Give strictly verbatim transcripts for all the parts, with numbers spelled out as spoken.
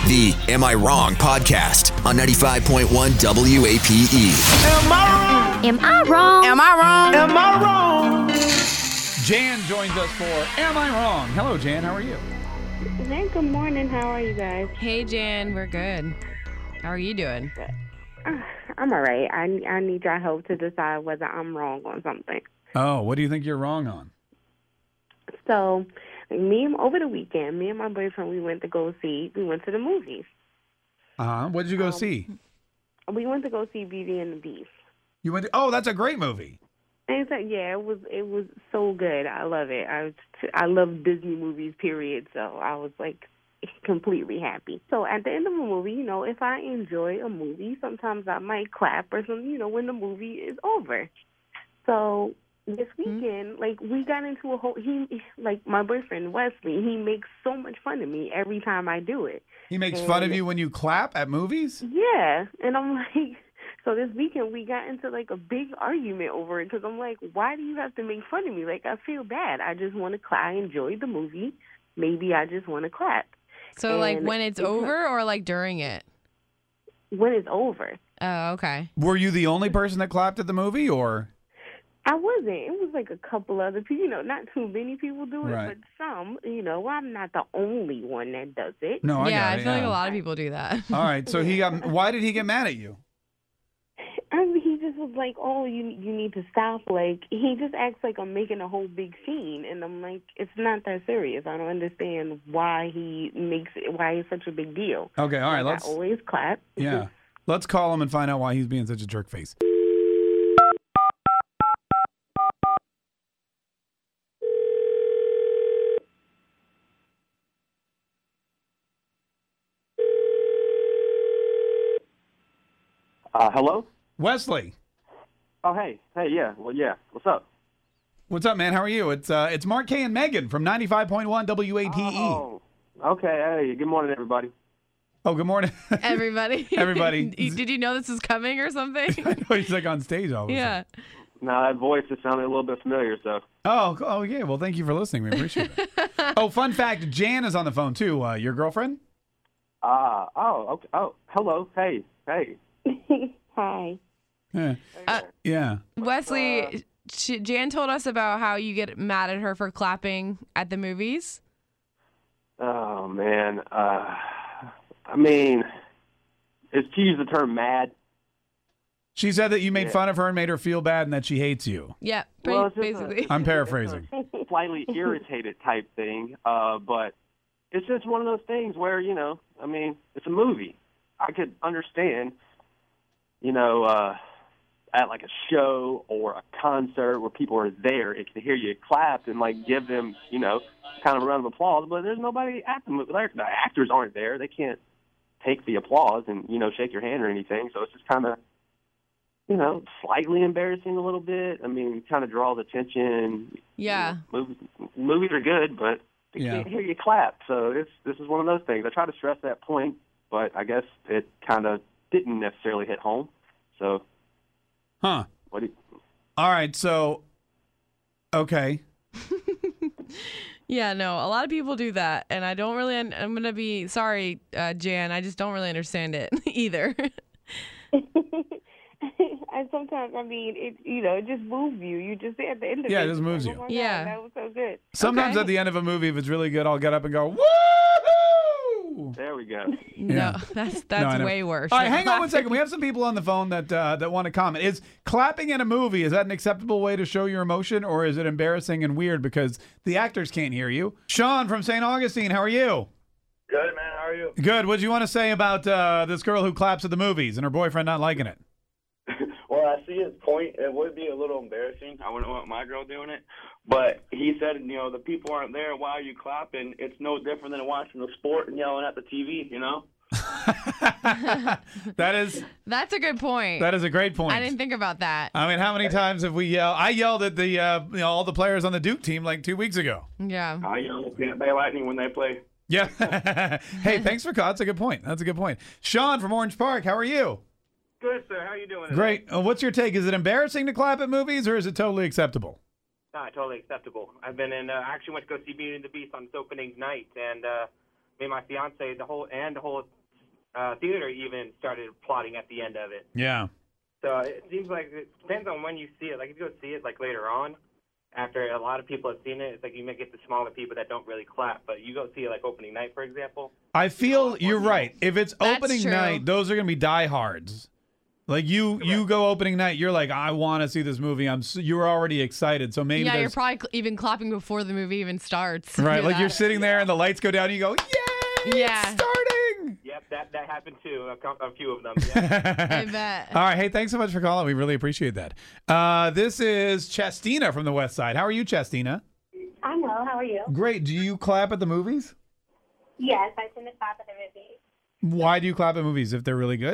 The Am I Wrong podcast on ninety-five point one W A P E. Am I wrong? Am I wrong? Am I wrong? Am I wrong? Jan joins us for Am I Wrong? Hello, Jan. How are you? Hey, good morning. How are you guys? Hey, Jan. We're good. How are you doing? Uh, I'm all right. I, I need your help to decide whether I'm wrong on something. Oh, what do you think you're wrong on? So, me and over the weekend, me and my boyfriend, we went to go see, we went to the movies. Uh-huh. What did you go Um, see? We went to go see Beauty and the Beast. You went to, oh, that's a great movie. And it's like, yeah, it was it was so good. I love it. I was, I love Disney movies, period. So I was like completely happy. So at the end of a movie, you know, if I enjoy a movie, sometimes I might clap or something, you know, when the movie is over. So this weekend, mm-hmm. like, we got into a whole, he, like, my boyfriend, Wesley, he makes so much fun of me every time I do it. He makes and, fun of you when you clap at movies? Yeah. And I'm like, so this weekend we got into, like, a big argument over it because I'm like, why do you have to make fun of me? Like, I feel bad. I just want to clap. I enjoyed the movie. Maybe I just want to clap. So, and like, when it's, it's over or, like, during it? When it's over. Oh, okay. Were you the only person that clapped at the movie, or? I wasn't. It was like a couple other people. You know, not too many people do it, Right. but some. You know, I'm not the only one that does it. No, I yeah, got I it. feel like yeah. a lot of people do that. All right, so he got, why did he get mad at you? I mean, he just was like, "Oh, you you need to stop." Like, he just acts like I'm making a whole big scene, and I'm like, it's not that serious. I don't understand why he makes it, why it's such a big deal. Okay, all right, Like, let's, I always clap. yeah. Let's call him and find out why he's being such a jerk face. Uh, hello? Wesley, Oh, hey. Hey, yeah. Well, yeah. What's up? what's up, man? How are you? It's uh, it's Mark K and Megan from ninety-five point one W A P E. Oh, okay. Hey, good morning, everybody. Oh, good morning. Everybody. Everybody. Did you know this was coming or something? I know he's like on stage all of a Yeah. sudden. Now, that voice just sounded a little bit familiar, so. Oh, oh yeah. Well, thank you for listening. We appreciate it. Oh, fun fact: Jan is on the phone too. Uh, your girlfriend? Ah, oh, okay. Oh, hello. Hey, hey. Hi. Yeah. Uh, Yeah. Wesley, she, Jan told us about how you get mad at her for clapping at the movies. Oh, man. Uh, I mean, is to use the term mad? She said that you made Yeah. fun of her and made her feel bad, and that she hates you. Yeah, Well, it's just basically. I'm paraphrasing. Slightly irritated type thing, uh, but it's just one of those things where, you know, I mean, it's a movie. I could understand, you know, uh, at like a show or a concert where people are there and can hear you clap and like give them, you know, kind of a round of applause, but there's nobody at the movie. The actors aren't there. They can't take the applause and, you know, shake your hand or anything. So it's just kind of, you know, slightly embarrassing a little bit. I mean, kind of draws attention. Yeah. You know, movies, movies are good, but they Yeah. can't hear you clap. So it's this is one of those things. I try to stress that point, but I guess it kind of didn't necessarily hit home. So, Huh. what do you, All right. So, okay. Yeah, no, a lot of people do that, and I don't really. I'm gonna be sorry, uh, Jan. I just don't really understand it either. And sometimes, I mean, it you know, it just moves you. You just at the end of Yeah, it. it just you're moves like, you. Oh my God, Yeah. that was so good. Sometimes Okay. at the end of a movie, if it's really good, I'll get up and go, woohoo! there we go. No, Yeah. that's No, I that's know. way worse. All right, than hang on one clapping. second. We have some people on the phone that uh, that want to comment. Is clapping in a movie, is that an acceptable way to show your emotion, or is it embarrassing and weird because the actors can't hear you? Sean from Saint Augustine, how are you? Good, man. How are you? Good. What do you want to say about uh, this girl who claps at the movies and her boyfriend not liking it? Well, I see his point. It would be a little embarrassing. I wouldn't want my girl doing it. But he said, you know, the people aren't there. Why are you clapping? It's no different than watching the sport and yelling at the T V, you know? That is That's a good point. that is a great point. I didn't think about that. I mean, how many times have we yelled? I yelled at the uh, you know all the players on the Duke team like two weeks ago. Yeah. I yell at Tampa Bay Lightning when they play. Yeah. Hey, thanks for calling. That's a good point. That's a good point. Sean from Orange Park, how are you? Good, sir. How you doing today? Great. Uh, what's your take? Is it embarrassing to clap at movies, or is it totally acceptable? Not totally acceptable. I've been in. Uh, I actually went to go see Beauty and the Beast on its opening night, and uh, me and my fiance, the whole and the whole uh, theater even started applauding at the end of it. Yeah. So it seems like it depends on when you see it. Like if you go see it like later on, after a lot of people have seen it, it's like you may get the smaller people that don't really clap. But you go see it like opening night, for example. I feel you're right. If it's That's opening true. night, those are going to be diehards. Like you, you go opening night, you're like, I want to see this movie. I'm. So, you're already excited, so maybe Yeah, you're there's probably cl- even clapping before the movie even starts. right. Do Like you're that. sitting there and the lights go down, and you go, yay! Yeah. It's starting. Yep, that that happened too. A, co- a few of them. Yeah. I bet. All right. Hey, thanks so much for calling. We really appreciate that. Uh, this is Chestina from the West Side. How are you, Chestina? I'm well. How are you? Great. Do you clap at the movies? Yes, I tend to clap at the movies. Why do you clap at movies if they're really good?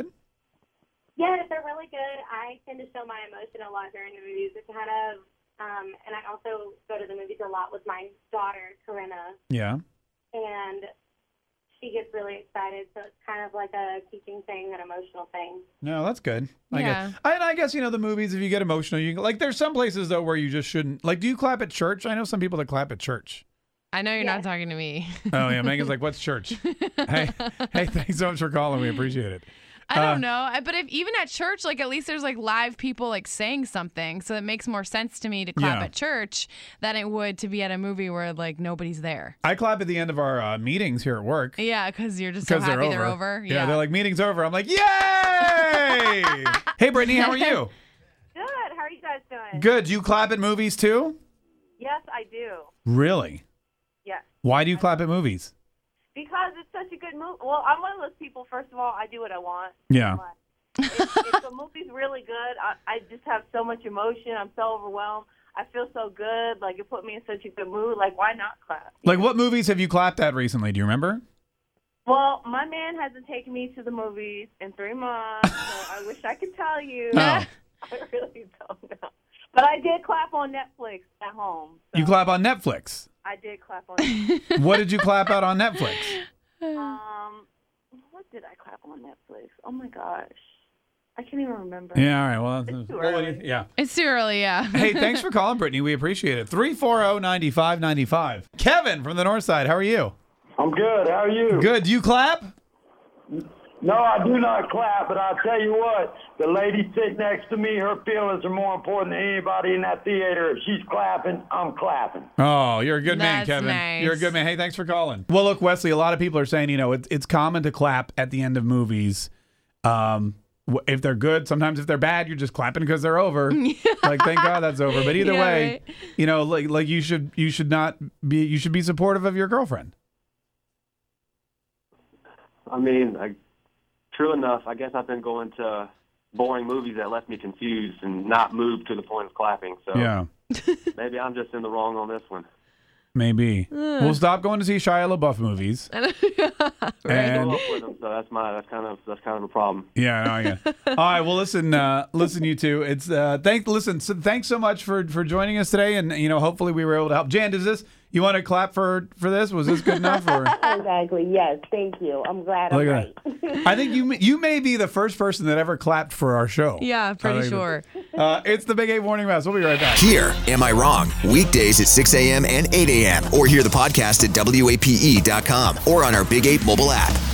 Yeah, if they're really good, I tend to show my emotion a lot during the movies. It's kind of, um, and I also go to the movies a lot with my daughter, Corinna, Yeah. and she gets really excited. So it's kind of like a teaching thing, an emotional thing. No, that's good. I Yeah. guess. I, and I guess, you know, the movies, if you get emotional, you can, like, there's some places, though, where you just shouldn't. Like, do you clap at church? I know some people that clap at church. I know you're Yeah. not talking to me. Oh, yeah. Megan's like, what's church? hey, hey, thanks so much for calling. We appreciate it. I Uh, don't know. I- But if even at church, like at least there's like live people like saying something. So it makes more sense to me to clap Yeah. at church than it would to be at a movie where like nobody's there. I clap at the end of our uh, meetings here at work. Yeah, because you're just so Because happy they're, they're over. Yeah. Yeah. they're like, meeting's over. I'm like, yay! Hey, Brittany, how are you? Good. How are you guys doing? Good. Do you clap at movies, too? Yes, I do. Really? Yes. Why do you clap at movies? Because it's such a good movie. Well, I'm one of those people, first of all, I do what I want. Yeah. But if, if the movie's really good, I, I just have so much emotion. I'm so overwhelmed. I feel so good. Like, it put me in such a good mood. Like, why not clap? Like, what movies have you clapped at recently? Do you remember? Well, my man hasn't taken me to the movies in three months, so I wish I could tell you. Oh. I really don't know. But I did clap on Netflix at home. So You clap on Netflix. I did clap on Netflix. What did you clap at on Netflix? Um, what did I clap on Netflix? Oh, my gosh. I can't even remember. Yeah, all right. Well, It's too well, early. yeah. It's too early, yeah. Hey, thanks for calling, Brittany. We appreciate it. three four zero, nine five nine five. Kevin from the North Side. How are you? I'm good. How are you? Good. Do you clap? No, I do not clap, but I'll tell you what, the lady sitting next to me, her feelings are more important than anybody in that theater. If she's clapping, I'm clapping. Oh, you're a good man, That's Kevin. nice. You're a good man. Hey, thanks for calling. Well, look, Wesley, a lot of people are saying, you know, it's it's common to clap at the end of movies. Um, w- if they're good, sometimes if they're bad, you're just clapping because they're over. Like, thank God that's over. But either Yeah, way, right. you know, like like you should you should not be you should be supportive of your girlfriend. I mean, I, true enough, I guess I've been going to boring movies that left me confused and not moved to the point of clapping. So Yeah, maybe I'm just in the wrong on this one. maybe. We'll stop going to see Shia LaBeouf movies. I And grew up with them, so that's my that's kind of that's kind of a problem. yeah, no, I get it. All right. Well, listen, uh, listen, you two. It's uh, thank. Listen, so thanks so much for for joining us today, and you know, hopefully we were able to help. Jan, does this? You want to clap for for this? Was this good enough? Or Exactly. Yes. Thank you. I'm glad I'm Look right. at that. I think you may- you may be the first person that ever clapped for our show. Yeah, I pretty think sure. that- Uh, it's the Big Eight Morning Mess. We'll be right back. Here, Am I Wrong? Weekdays at six a.m. and eight a.m. Or hear the podcast at W A P E dot com or on our Big eight mobile app.